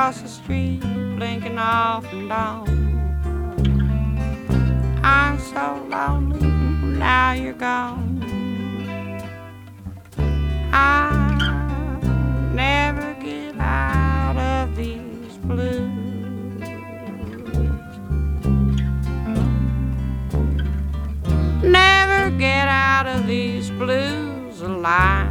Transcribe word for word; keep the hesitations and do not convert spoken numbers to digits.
across the street, blinking off and on. I'm so lonely, now you're gone. I never get out of these blues. Never get out of these blues alive.